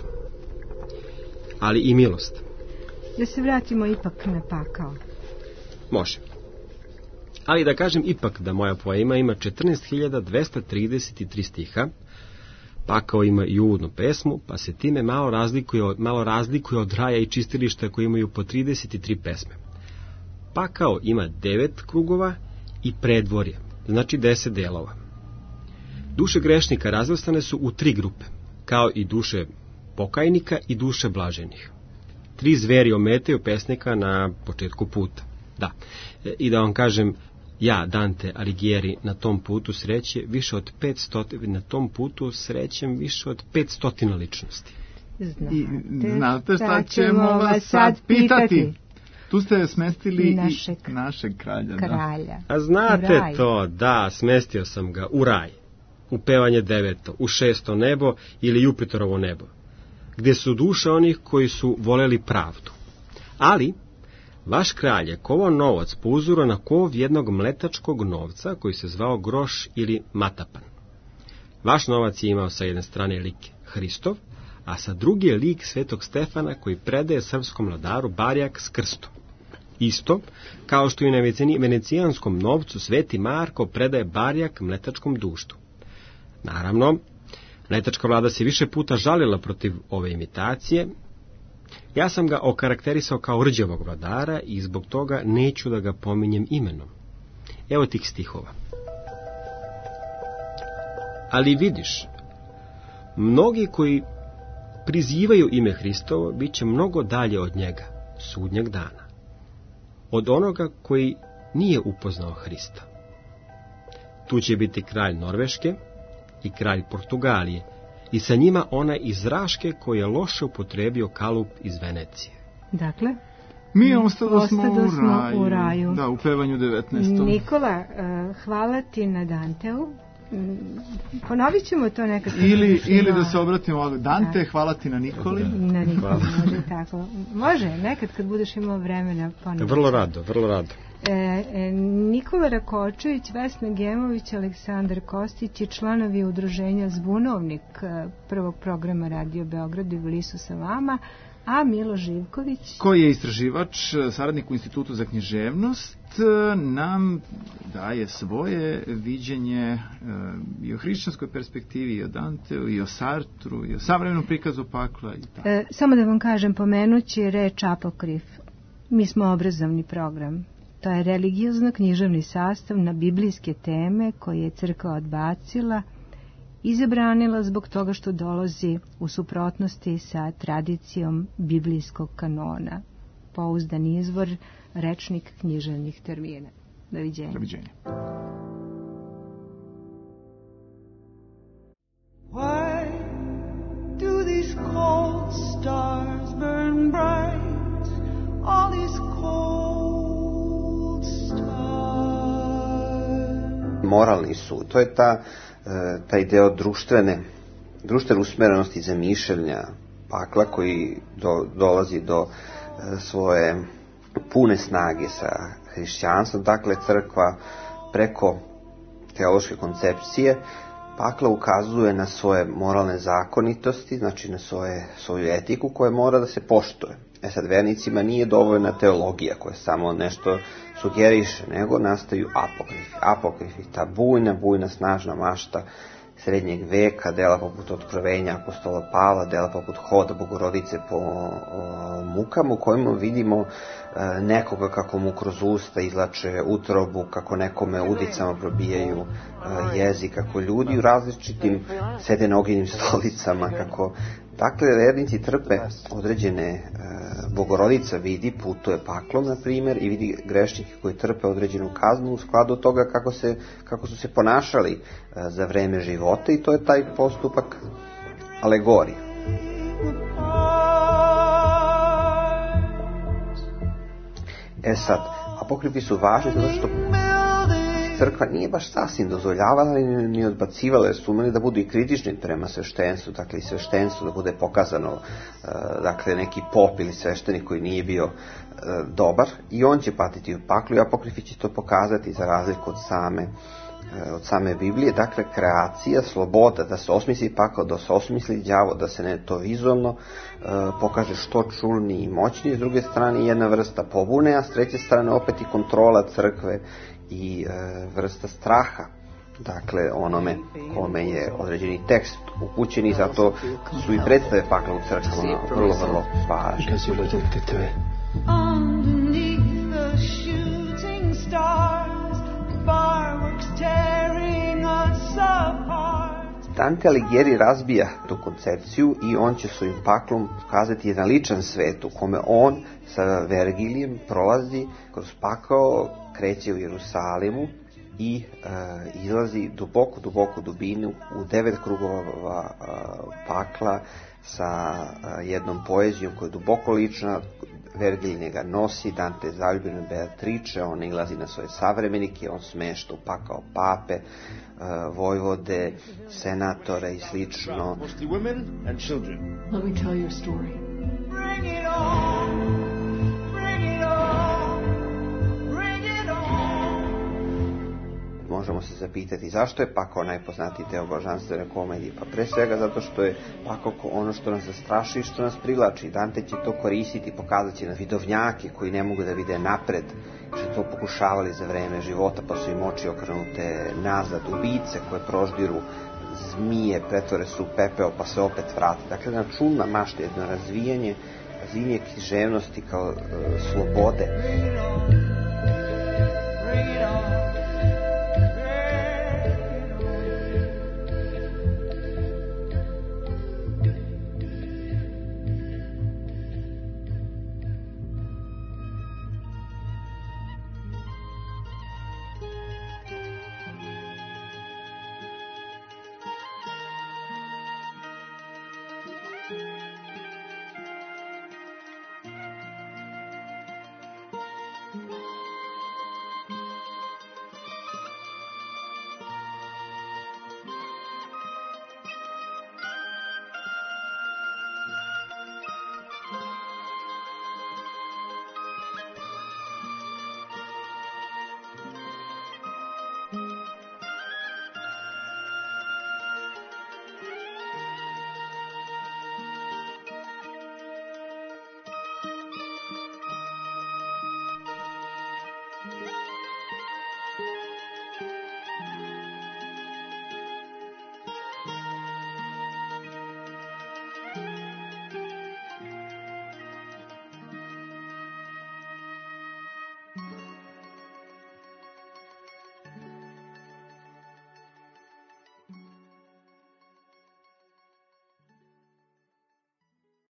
ali i milost. Da se vratimo ipak na pakao. Može. Ali da kažem ipak da moja poema ima četrnaest hiljada dvesta trideset tri stiha. Pakao ima i uvodnu pesmu, pa se time malo razlikuje, od, malo razlikuje od raja i čistilišta koji imaju po trideset tri pesme. Pakao ima devet krugova i predvorje, znači deset delova. Duše grešnika razvrstane su u tri grupe, kao i duše pokajnika i duše blaženih. Tri zveri ometaju pesnika na početku puta. Da, i da vam kažem, ja, Dante Alighieri, na tom putu sreće više od petsto, na tom putu srećem više od petstotina ličnosti. Znate, I znate šta ćemo vas sad pitati? Tu ste smestili i našeg, i našeg kralja. kralja. Da. A znate to, da, smestio sam ga u raj, u pevanje deveto, u šesto nebo ili Jupiterovo nebo, gdje su duše onih koji su voleli pravdu. Ali vaš kralj je kovao novac po uzoru na kov jednog mletačkog novca koji se zvao groš ili matapan. Vaš novac je imao sa jedne strane lik Hristov, a sa druge je lik svetog Stefana koji predaje srpskom vladaru barjak s krstom. Isto kao što i na venecijanskom novcu sveti Marko predaje barjak mletačkom duštu. Naravno, mletačka vlada se više puta žalila protiv ove imitacije. Ja sam ga okarakterisao kao rđavog vladara i zbog toga neću da ga pominjem imenom. Evo tih stihova. Ali vidiš, mnogi koji prizivaju ime Hristovo bit će mnogo dalje od njega, sudnjeg dana, od onoga koji nije upoznao Hrista. Tu će biti kralj Norveške i kralj Portugalije, i sa njima onaj iz Raške koji je loše upotrebio kalup iz Venecije. Dakle, mi ostado smo, ostado u, smo raju. u raju. Da, u pevanju devetnaestom. Nikola, uh, hvala ti na Danteu. Ponovit ćemo to nekad. Ili, ili da se obratimo Dante, da. Hvala ti na Nikoli. Na Nikoli, može tako. Može, nekad kad budeš imao vremena. Ponovit. Vrlo rado, vrlo rado. E, e, Nikola Rakočević, Vesna Gemović, Aleksandar Kostić i članovi udruženja Zbunovnik e, prvog programa Radio Beograd i bili su sa vama, a Milo Živković, koji je istraživač, saradnik u Institutu za književnost, nam daje svoje viđenje e, i o hrišćanskoj perspektivi, i o Danteu, i o Sartru, i o savremenom prikazu pakla. I tako. E, samo da vam kažem, pomenući reč apokrif. Mi smo obrazovni program. To je religiozno-književni sastav na biblijske teme koje je crkva odbacila i zabranila zbog toga što dolazi u suprotnosti sa tradicijom biblijskog kanona. Pouzdan izvor, rečnik književnih termina. Doviđenja. Doviđenja. Why do these cold stars burn bright? All these cold stars. Moralni sud, to je ta, taj deo društvene, društvene usmerenosti zamišljanja pakla koji do, dolazi do svoje pune snage sa hrišćanstvom. Dakle, crkva preko teološke koncepcije pakla ukazuje na svoje moralne zakonitosti, znači na svoje, svoju etiku koja mora da se poštuje. E sad, vernicima nije dovoljna teologija koja samo nešto sugeriše, nego nastaju apokrifi. Apokrifi, ta bujna, bujna, snažna mašta srednjeg veka, dela poput Otkrovenja apostola Pavla, dela poput Hoda Bogorodice po o, mukama, u kojima vidimo e, nekoga kako mu kroz usta izlače utrobu, kako nekome udicama probijaju e, jezik, kako ljudi u različitim sede na ognjenim stolicama, kako dakle vernici trpe određene e, Bogorodica vidi, putuje paklom na primjer, i vidi grešnike koji trpe određenu kaznu u skladu od toga kako, se, kako su se ponašali e, za vreme života, i to je taj postupak alegorije. E sad, apokrifi su važni zato što crkva nije baš sasvim dozvoljavala ni, ni odbacivala, jer su umeli da budu i kritični prema sveštenstvu, dakle i sveštenstvu da bude pokazano, uh, dakle neki pop ili sveštenik koji nije bio uh, dobar, i on će patiti u paklu, i apokrifi će to pokazati za razliku od same, uh, od same Biblije. Dakle, kreacija, sloboda da se osmisli pakao, da se osmisli đavo, da se ne to vizualno uh, pokaže što čulni i moćni, s druge strane jedna vrsta pobune, a s treće strane opet i kontrola crkve i e, vrsta straha, dakle onome kome je određeni tekst upućen, i zato su i predstave pakla u crkvama vrlo, vrlo važne. Dante Alighieri razbija tu koncepciju i on će svojim paklom pokazati jedan ličan svet u kome on sa Vergilijem prolazi kroz pakao, kreće u Jerusalimu i e, izlazi duboko, duboko dubinu u devet krugova e, pakla sa e, jednom poezijom koja je duboko lična. Vergilij njega nosi, Dante je zaljubljen u Beatrice, on ilazi na svoje savremenike, on smešta u pakao pape, uh, vojvode, senatore i slično. Let me tell your story. Bring it on, bring it on, bring it on. Možemo se zapitati zašto je pakao najpoznatiji deo božanstvene komedije. Pa pre svega zato što je pakao ono što nas zastraši i što nas privlači. Dante će to koristiti, pokazat će na vidovnjake koji ne mogu da vide napred, što to pokušavali za vreme života, pa su im oči okrenute nazad, ubice koje proždiru zmije, pretvore su u pepeo pa se opet vrate. Dakle, jedna čudna mašta, jedno razvijanje, razvijanje književnosti kao e, slobode. Bring it on.